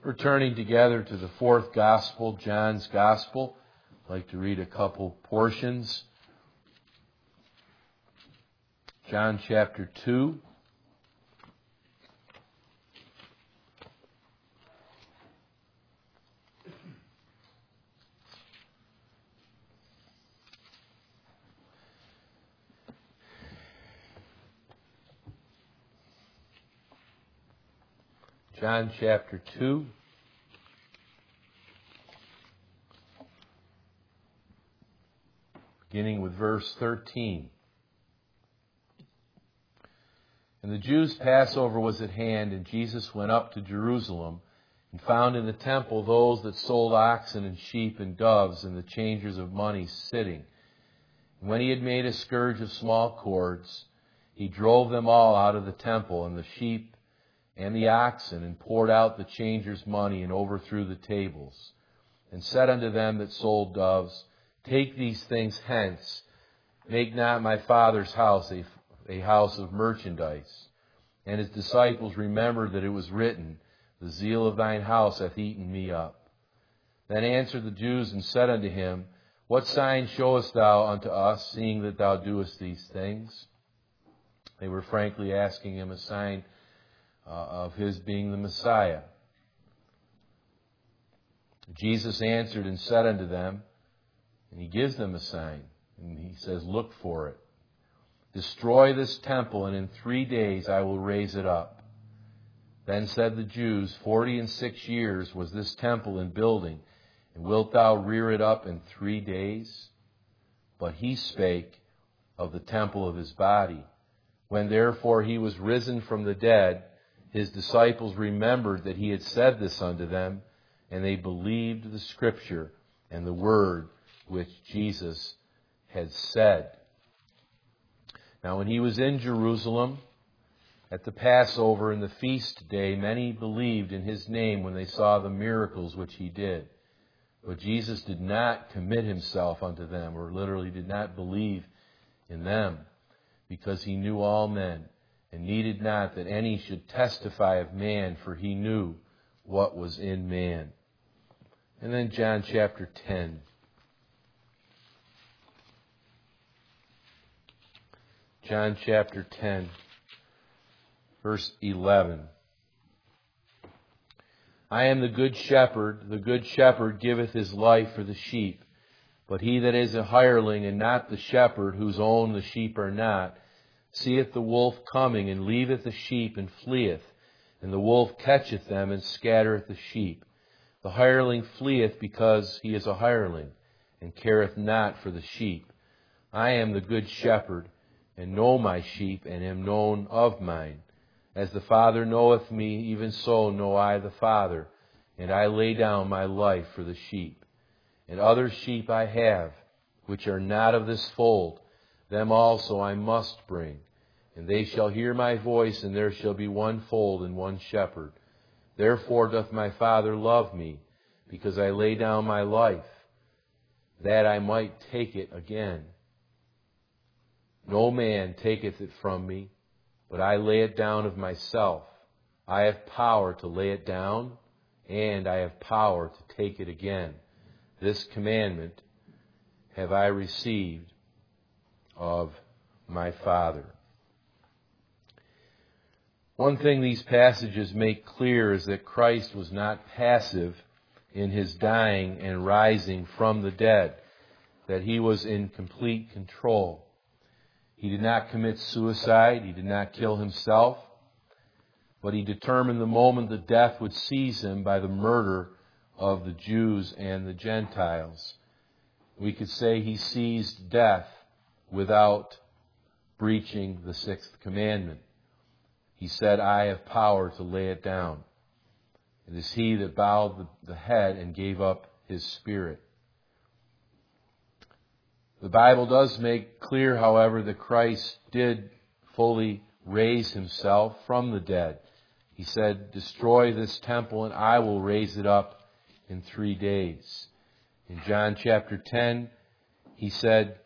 We're turning together to the fourth Gospel, John's Gospel. I'd like to read a couple portions. John chapter 2. John chapter 2. Beginning with verse 13. And the Jews' Passover was at hand, and Jesus went up to Jerusalem, and found in the temple those that sold oxen and sheep and doves, and the changers of money sitting. And when he had made a scourge of small cords, he drove them all out of the temple, and the sheep and the oxen, and poured out the changers' money, and overthrew the tables, and said unto them that sold doves, Take these things hence, make not my Father's house a house of merchandise. And his disciples remembered that it was written, The zeal of thine house hath eaten me up. Then answered the Jews and said unto him, What sign showest thou unto us, seeing that thou doest these things? They were frankly asking him a sign of his being the Messiah. Jesus answered and said unto them, and he gives them a sign, and he says, Look for it. Destroy this temple, and in 3 days I will raise it up. Then said the Jews, 46 years was this temple in building, and wilt thou rear it up in 3 days? But he spake of the temple of his body. When therefore he was risen from the dead, his disciples remembered that he had said this unto them, and they believed the Scripture and the word which Jesus had said. Now when he was in Jerusalem at the Passover and the feast day, many believed in his name when they saw the miracles which he did. But Jesus did not commit himself unto them, or literally did not believe in them, because he knew all men, and needed not that any should testify of man, for he knew what was in man. And then John chapter 10. John chapter 10, verse 11. I am the good shepherd giveth his life for the sheep. But he that is a hireling, and not the shepherd, whose own the sheep are not, seeth the wolf coming, and leaveth the sheep, and fleeth. And the wolf catcheth them, and scattereth the sheep. The hireling fleeth, because he is a hireling, and careth not for the sheep. I am the good shepherd, and know my sheep, and am known of mine. As the Father knoweth me, even so know I the Father, and I lay down my life for the sheep. And other sheep I have, which are not of this fold, them also I must bring. And they shall hear my voice, and there shall be one fold and one shepherd. Therefore doth my Father love me, because I lay down my life, that I might take it again. No man taketh it from me, but I lay it down of myself. I have power to lay it down, and I have power to take it again. This commandment have I received of my Father. One thing these passages make clear is that Christ was not passive in his dying and rising from the dead, that he was in complete control. He did not commit suicide. He did not kill himself. But he determined the moment that death would seize him by the murder of the Jews and the Gentiles. We could say he seized death without breaching the sixth commandment. He said, I have power to lay it down. It is he that bowed the head and gave up his spirit. The Bible does make clear, however, that Christ did fully raise himself from the dead. He said, Destroy this temple and I will raise it up in 3 days. In John chapter 10, he said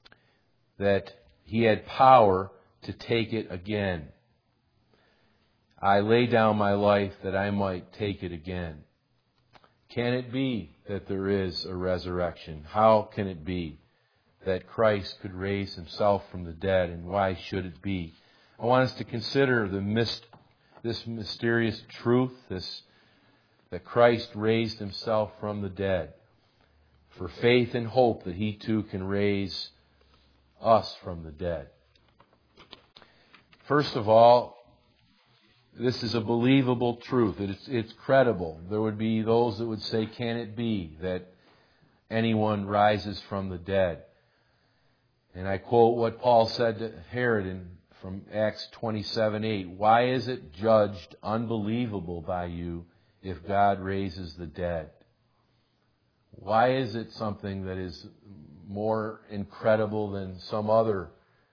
that he had power to take it again. I lay down my life that I might take it again. Can it be that there is a resurrection? How can it be that Christ could raise himself from the dead, and why should it be? I want us to consider this mysterious truth, that Christ raised himself from the dead, for faith and hope that he too can raise us from the dead. First of all, this is a believable truth. It's credible. There would be those that would say, can it be that anyone rises from the dead? And I quote what Paul said to Herod from Acts 27:8. Why is it judged unbelievable by you if God raises the dead? Why is it something that is more incredible than some other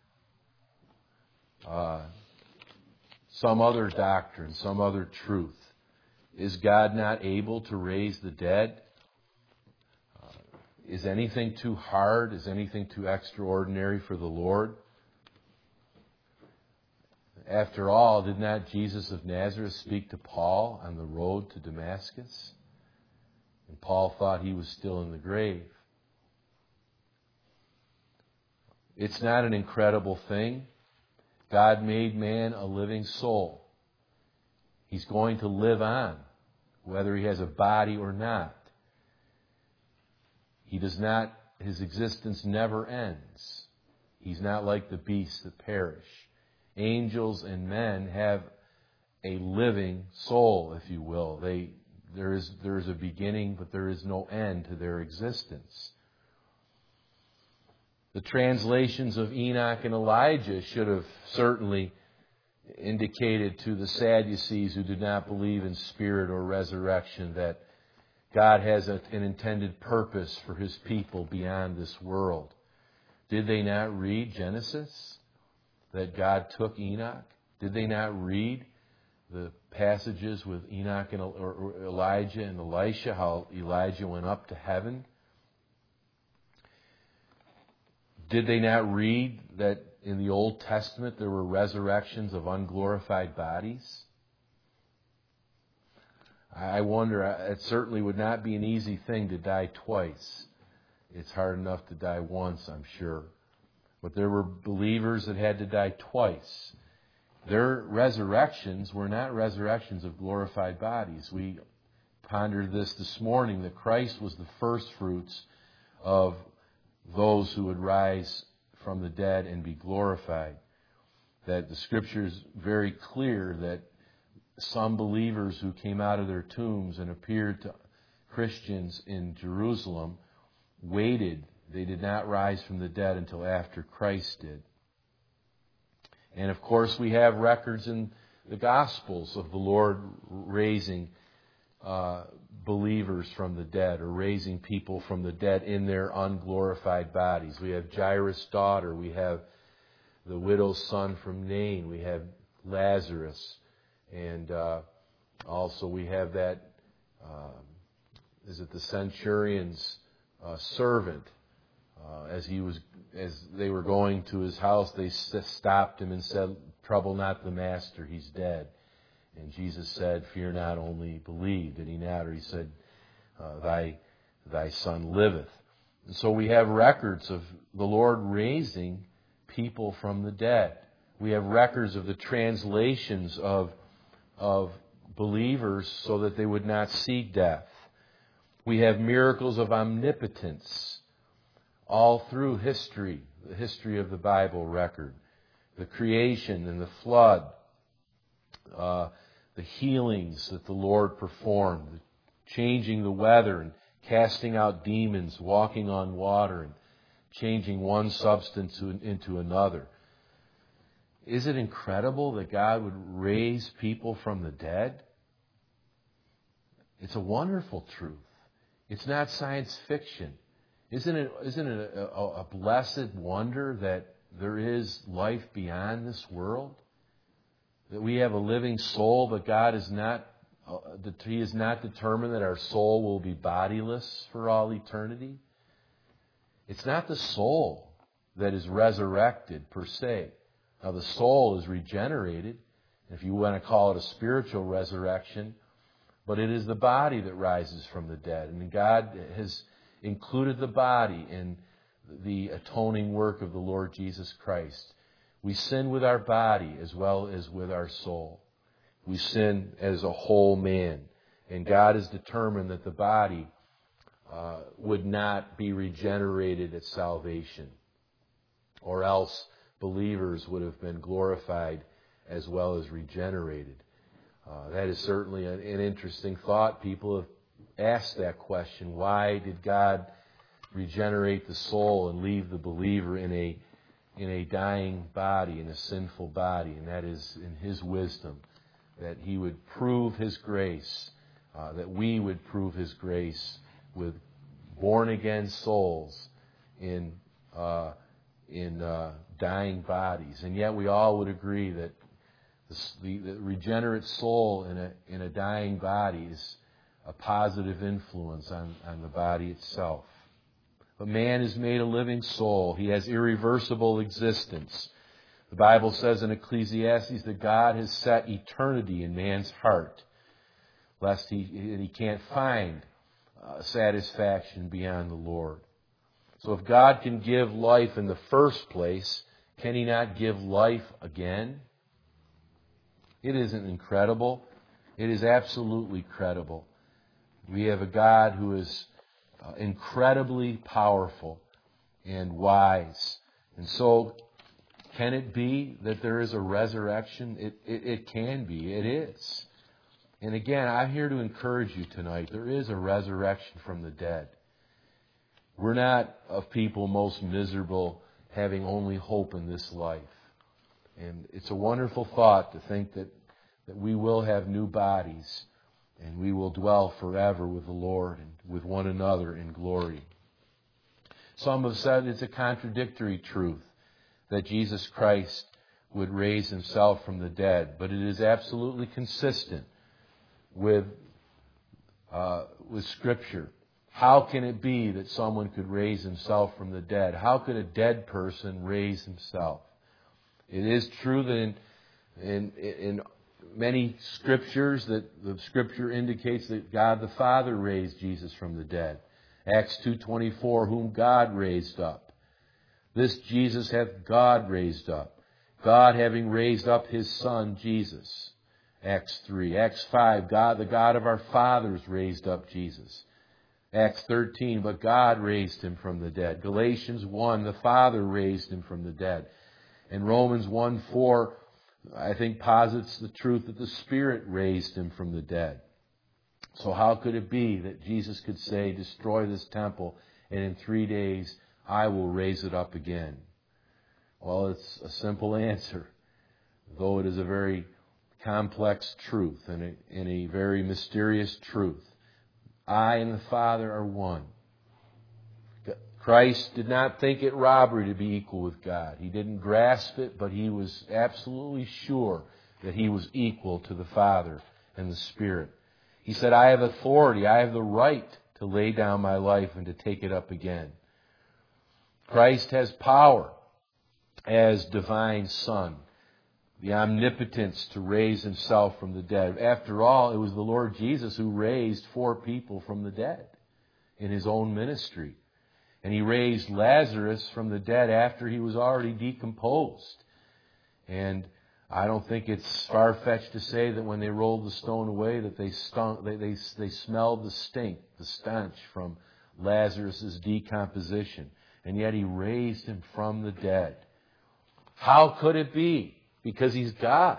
doctrine, some other truth? Is God not able to raise the dead? Is anything too hard? Is anything too extraordinary for the Lord? After all, did not Jesus of Nazareth speak to Paul on the road to Damascus? And Paul thought he was still in the grave. It's not an incredible thing. God made man a living soul. He's going to live on, whether he has a body or not. His existence never ends. He's not like the beasts that perish. Angels and men have a living soul, if you will. There is a beginning, but there is no end to their existence. The translations of Enoch and Elijah should have certainly indicated to the Sadducees who did not believe in spirit or resurrection that God has an intended purpose for his people beyond this world. Did they not read Genesis? That God took Enoch? Did they not read the passages with Enoch and or Elijah and Elisha, how Elijah went up to heaven? Did they not read that in the Old Testament there were resurrections of unglorified bodies? I wonder, it certainly would not be an easy thing to die twice. It's hard enough to die once, I'm sure. But there were believers that had to die twice. Their resurrections were not resurrections of glorified bodies. We pondered this morning, that Christ was the first fruits of those who would rise from the dead and be glorified. That the Scripture is very clear that some believers who came out of their tombs and appeared to Christians in Jerusalem waited. They did not rise from the dead until after Christ did. And of course we have records in the Gospels of the Lord raising believers from the dead, or raising people from the dead in their unglorified bodies. We have Jairus' daughter. We have the widow's son from Nain. We have Lazarus. And also we have that, the centurion's servant. As they were going to his house, they stopped him and said, "Trouble not the master, he's dead." And Jesus said, "Fear not, only believe." Did he not? Or he said, thy son liveth. And so we have records of the Lord raising people from the dead. We have records of the translations of believers so that they would not see death. We have miracles of omnipotence all through history, the history of the Bible record. The creation and the flood, the healings that the Lord performed, changing the weather and casting out demons, walking on water and changing one substance into another. Is it incredible that God would raise people from the dead? It's a wonderful truth. It's not science fiction. Isn't it a blessed wonder that there is life beyond this world? That we have a living soul, but God is not, He is not determined that our soul will be bodiless for all eternity. It's not the soul that is resurrected per se. Now the soul is regenerated. If you want to call it a spiritual resurrection, but it is the body that rises from the dead. And God has included the body in the atoning work of the Lord Jesus Christ. We sin with our body as well as with our soul. We sin as a whole man. And God has determined that the body would not be regenerated at salvation, or else believers would have been glorified as well as regenerated. That is certainly an interesting thought. People have asked that question. Why did God regenerate the soul and leave the believer in a dying body, in a sinful body? And that is in His wisdom, that He would prove His grace, that we would prove His grace with born-again souls in dying bodies. And yet we all would agree that the regenerate soul in a dying body is a positive influence on the body itself. But man is made a living soul. He has irreversible existence. The Bible says in Ecclesiastes that God has set eternity in man's heart, lest he can't find satisfaction beyond the Lord. So if God can give life in the first place, can He not give life again? It isn't incredible. It is absolutely credible. We have a God who is incredibly powerful and wise. And so, can it be that there is a resurrection? It can be. It is. And again, I'm here to encourage you tonight. There is a resurrection from the dead. We're not of people most miserable, having only hope in this life. And it's a wonderful thought to think that we will have new bodies and we will dwell forever with the Lord and with one another in glory. Some have said it's a contradictory truth that Jesus Christ would raise Himself from the dead, but it is absolutely consistent with Scripture. How can it be that someone could raise himself from the dead? How could a dead person raise himself? It is true that in many Scriptures that the Scripture indicates that God the Father raised Jesus from the dead. Acts 2:24, whom God raised up. This Jesus hath God raised up, God having raised up His Son, Jesus. Acts 3. Acts 5, God, the God of our fathers, raised up Jesus. Acts 13, but God raised Him from the dead. Galatians 1, the Father raised Him from the dead. And Romans 1:4, I think, posits the truth that the Spirit raised Him from the dead. So how could it be that Jesus could say, destroy this temple, and in 3 days I will raise it up again? Well, it's a simple answer, though it is a very complex truth and a very mysterious truth. I and the Father are one. Christ did not think it robbery to be equal with God. He didn't grasp it, but He was absolutely sure that He was equal to the Father and the Spirit. He said, I have authority, I have the right to lay down my life and to take it up again. Christ has power as divine Son, the omnipotence to raise Himself from the dead. After all, it was the Lord Jesus who raised 4 people from the dead in His own ministry. And He raised Lazarus from the dead after he was already decomposed. And I don't think it's far-fetched to say that when they rolled the stone away that they smelled the stink, the stench from Lazarus' decomposition. And yet He raised him from the dead. How could it be? Because He's God.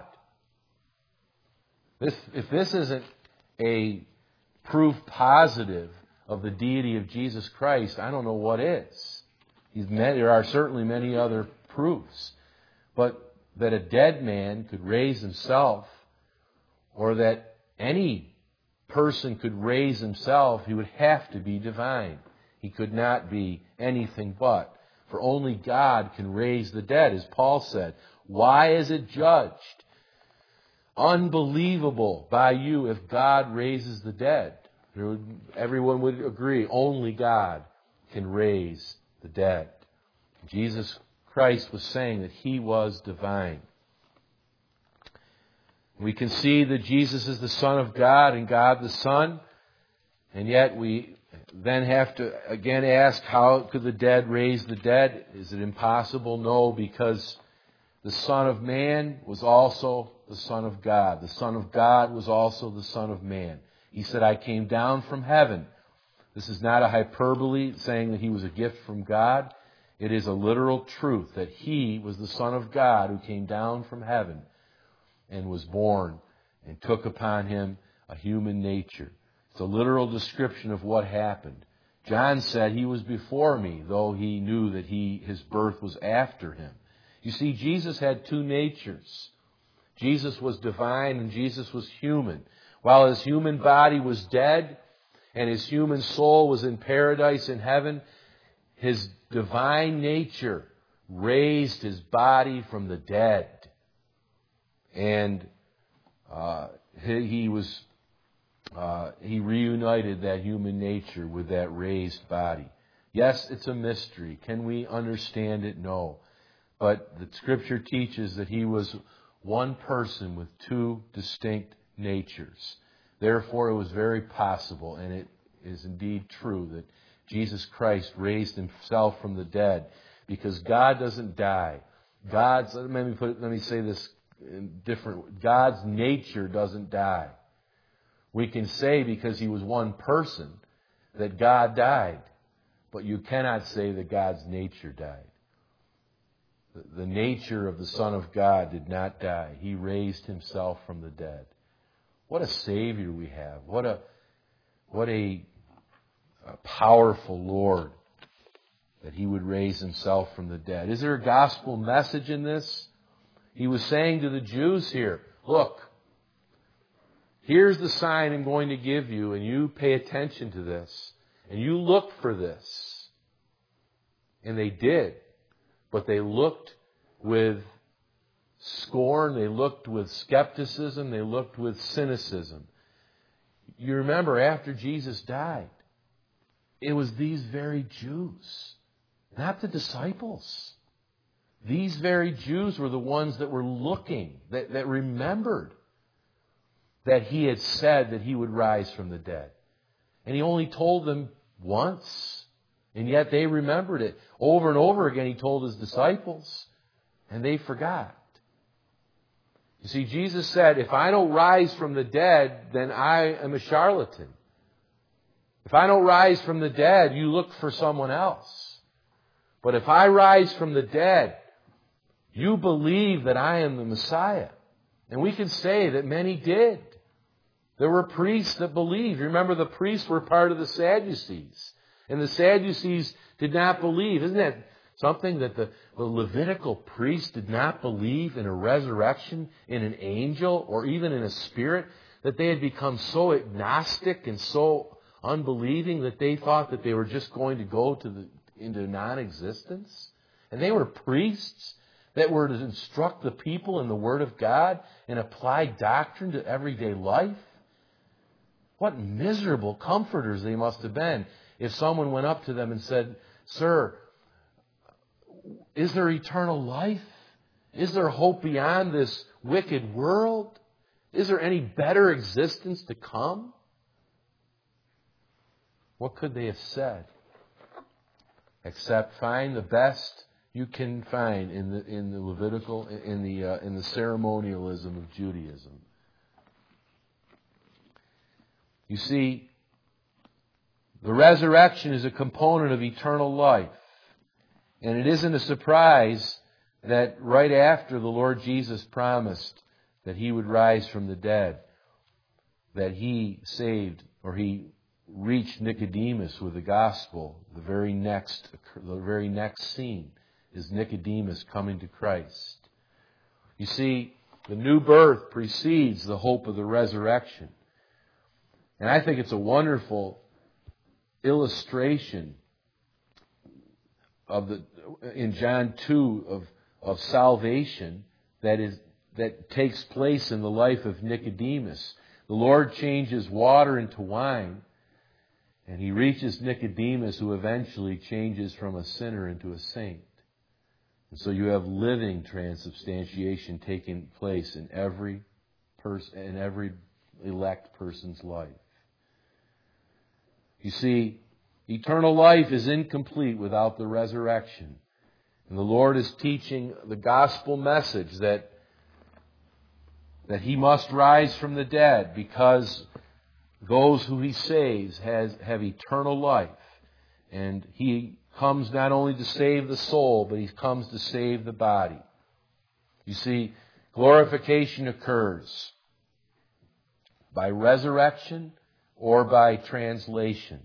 If this isn't a proof positive of the deity of Jesus Christ, I don't know what is. There are certainly many other proofs. But that a dead man could raise himself, or that any person could raise himself, he would have to be divine. He could not be anything but. For only God can raise the dead, as Paul said. Why is it judged unbelievable by you if God raises the dead? Everyone would agree, only God can raise the dead. Jesus Christ was saying that He was divine. We can see that Jesus is the Son of God and God the Son, and yet we then have to again ask, how could the dead raise the dead? Is it impossible? No, because the Son of Man was also the Son of God. The Son of God was also the Son of Man. He said, I came down from heaven. This is not a hyperbole saying that He was a gift from God. It is a literal truth that He was the Son of God who came down from heaven and was born and took upon Him a human nature. It's a literal description of what happened. John said He was before me, though he knew that His birth was after Him. You see, Jesus had two natures. Jesus was divine and Jesus was human. While His human body was dead and His human soul was in paradise in heaven, His divine nature raised His body from the dead. And He reunited that human nature with that raised body. Yes, it's a mystery. Can we understand it? No. But the Scripture teaches that He was one person with two distinct natures. Therefore, it was very possible, and it is indeed true, that Jesus Christ raised Himself from the dead, because God doesn't die. Let me say this different. God's nature doesn't die. We can say because He was one person that God died, but you cannot say that God's nature died. The nature of the Son of God did not die. He raised Himself from the dead. What a Savior we have. What a powerful Lord, that He would raise Himself from the dead. Is there a gospel message in this? He was saying to the Jews here, look, here's the sign I'm going to give you, and you pay attention to this, and you look for this. And they did. But they looked with scorn, they looked with skepticism, they looked with cynicism. You remember, after Jesus died, it was these very Jews, not the disciples. These very Jews were the ones that were looking, that remembered that He had said that He would rise from the dead. And He only told them once. And yet they remembered it. Over and over again He told His disciples, and they forgot. You see, Jesus said, if I don't rise from the dead, then I am a charlatan. If I don't rise from the dead, you look for someone else. But if I rise from the dead, you believe that I am the Messiah. And we can say that many did. There were priests that believed. Remember, the priests were part of the Sadducees. And the Sadducees did not believe. Isn't that something, that the Levitical priests did not believe in a resurrection, in an angel, or even in a spirit, that they had become so agnostic and so unbelieving that they thought that they were just going to go into non-existence? And they were priests that were to instruct the people in the Word of God and apply doctrine to everyday life. What miserable comforters they must have been if someone went up to them and said, Sir, is there eternal life? Is there hope beyond this wicked world? Is there any better existence to come? What could they have said? Except find the best you can find in the Levitical, in the ceremonialism of Judaism. You see, the resurrection is a component of eternal life. And it isn't a surprise that right after the Lord Jesus promised that He would rise from the dead, that He saved, or He reached Nicodemus with the gospel. The very next scene is Nicodemus coming to Christ. You see, the new birth precedes the hope of the resurrection. And I think it's a wonderful illustration in John 2 of salvation that takes place in the life of Nicodemus. The Lord changes water into wine, and He reaches Nicodemus, who eventually changes from a sinner into a saint. And so you have living transubstantiation taking place in every elect person's life. You see, eternal life is incomplete without the resurrection. And the Lord is teaching the gospel message that He must rise from the dead because those who He saves have eternal life. And He comes not only to save the soul, but He comes to save the body. You see, glorification occurs by resurrection or by translation.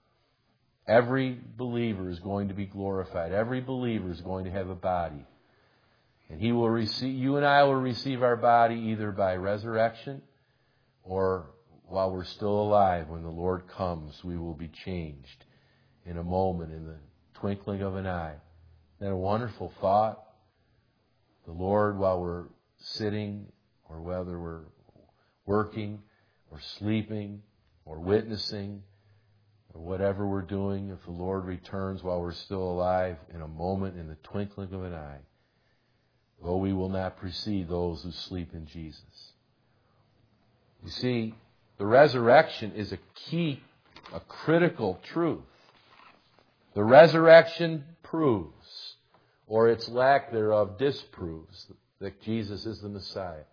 Every believer is going to be glorified. Every believer is going to have a body. And you and I will receive our body either by resurrection or while we're still alive. When the Lord comes, we will be changed in a moment, in the twinkling of an eye. Isn't that a wonderful thought? The Lord, while we're sitting or whether we're working or sleeping or witnessing, or whatever we're doing, if the Lord returns while we're still alive, in a moment, in the twinkling of an eye, though we will not precede those who sleep in Jesus. You see, the resurrection is a key, a critical truth. The resurrection proves, or its lack thereof disproves, that Jesus is the Messiah.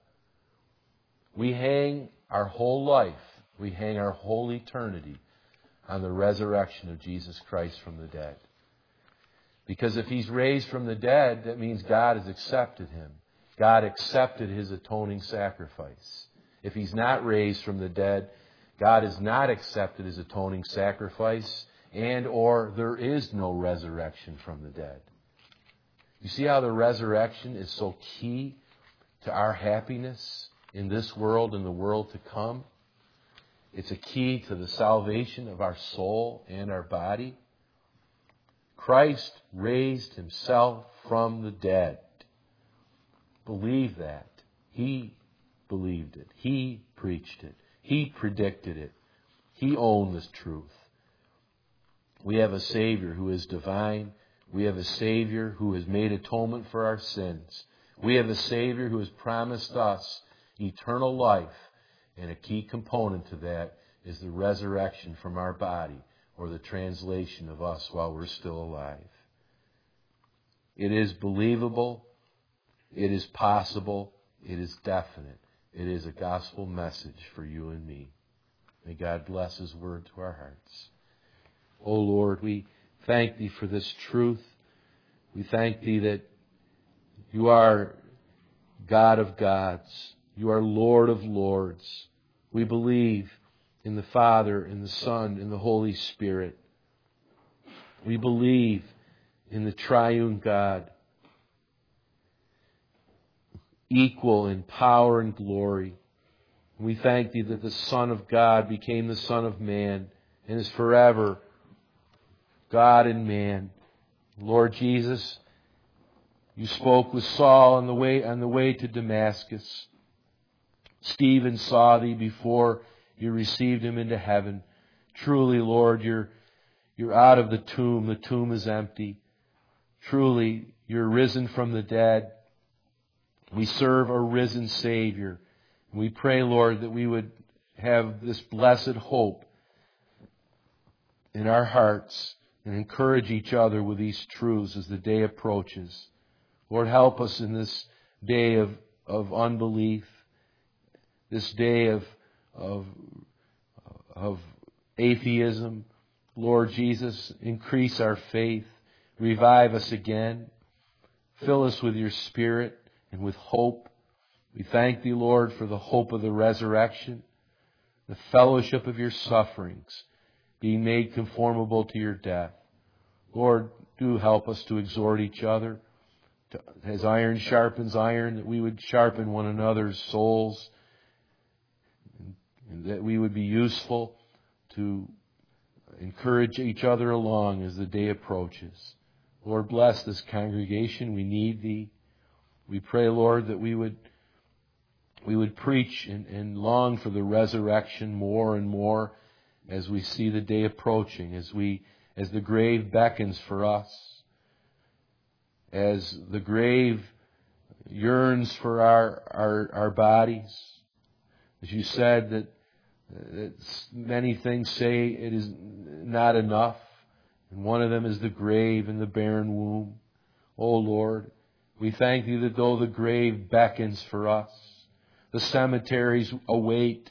We hang our whole life, we hang our whole eternity on the resurrection of Jesus Christ from the dead. Because if He's raised from the dead, that means God has accepted Him. God accepted His atoning sacrifice. If He's not raised from the dead, God has not accepted His atoning sacrifice, and or there is no resurrection from the dead. You see how the resurrection is so key to our happiness in this world and the world to come? It's a key to the salvation of our soul and our body. Christ raised Himself from the dead. Believe that. He believed it. He preached it. He predicted it. He owned this truth. We have a Savior who is divine. We have a Savior who has made atonement for our sins. We have a Savior who has promised us eternal life. And a key component to that is the resurrection from our body, or the translation of us while we're still alive. It is believable. It is possible. It is definite. It is a gospel message for you and me. May God bless His word to our hearts. O Lord, we thank Thee for this truth. We thank Thee that You are God of gods. You are Lord of lords. We believe in the Father, in the Son, in the Holy Spirit. We believe in the triune God, equal in power and glory. We thank Thee that the Son of God became the Son of Man and is forever God and man. Lord Jesus, You spoke with Saul on the way to Damascus. Stephen saw Thee before You received him into heaven. Truly, Lord, You're out of the tomb. The tomb is empty. Truly, You're risen from the dead. We serve a risen Savior. We pray, Lord, that we would have this blessed hope in our hearts and encourage each other with these truths as the day approaches. Lord, help us in this day of unbelief, this day of atheism. Lord Jesus, increase our faith. Revive us again. Fill us with Your Spirit and with hope. We thank Thee, Lord, for the hope of the resurrection, the fellowship of Your sufferings, being made conformable to Your death. Lord, do help us to exhort each other, as iron sharpens iron, that we would sharpen one another's souls, and that we would be useful to encourage each other along as the day approaches. Lord, bless this congregation. We need Thee. We pray, Lord, that we would preach and long for the resurrection more and more as we see the day approaching, as the grave beckons for us, as the grave yearns for our bodies, As you said, that many things say it is not enough. And one of them is the grave and the barren womb. Oh Lord, we thank Thee that though the grave beckons for us, the cemeteries await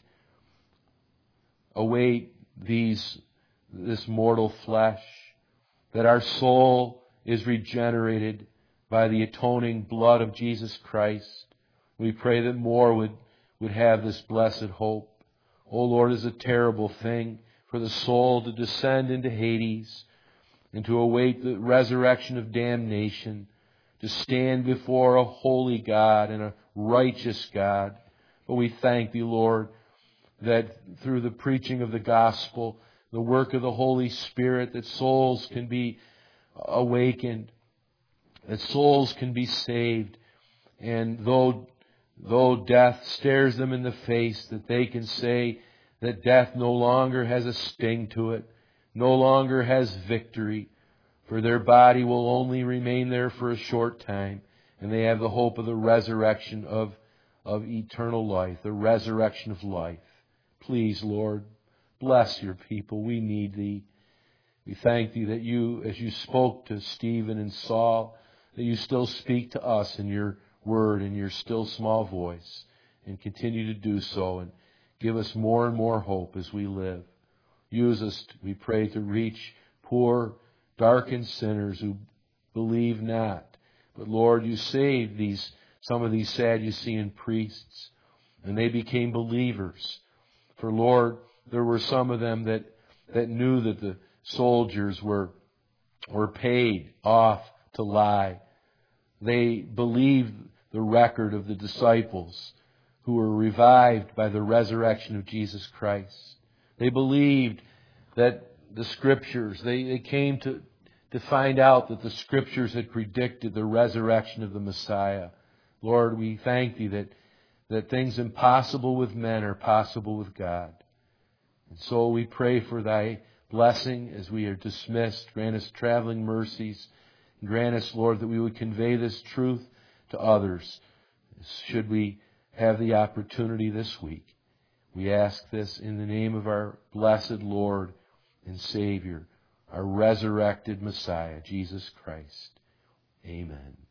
this mortal flesh, that our soul is regenerated by the atoning blood of Jesus Christ. We pray that more would have this blessed hope. Oh Lord, it is a terrible thing for the soul to descend into Hades and to await the resurrection of damnation, to stand before a holy God and a righteous God. But we thank Thee, Lord, that through the preaching of the gospel, the work of the Holy Spirit, that souls can be awakened, that souls can be saved, and though death stares them in the face, that they can say that death no longer has a sting to it, no longer has victory, for their body will only remain there for a short time, and they have the hope of the resurrection of eternal life, the resurrection of life. Please, Lord, bless Your people. We need Thee. We thank Thee that You, as You spoke to Stephen and Saul, that You still speak to us in Your Word, in Your still small voice, and continue to do so, and give us more and more hope as we live. Use us, we pray, to reach poor, darkened sinners who believe not. But Lord, You saved some of these Sadducean priests, and they became believers. For Lord, there were some of them that knew that the soldiers were paid off to lie. They believed the record of the disciples who were revived by the resurrection of Jesus Christ. They believed that the Scriptures, they came to find out that the Scriptures had predicted the resurrection of the Messiah. Lord, we thank Thee that things impossible with men are possible with God. And so we pray for Thy blessing as we are dismissed. Grant us traveling mercies. Grant us, Lord, that we would convey this truth to others, should we have the opportunity this week. We ask this in the name of our blessed Lord and Savior, our resurrected Messiah, Jesus Christ. Amen.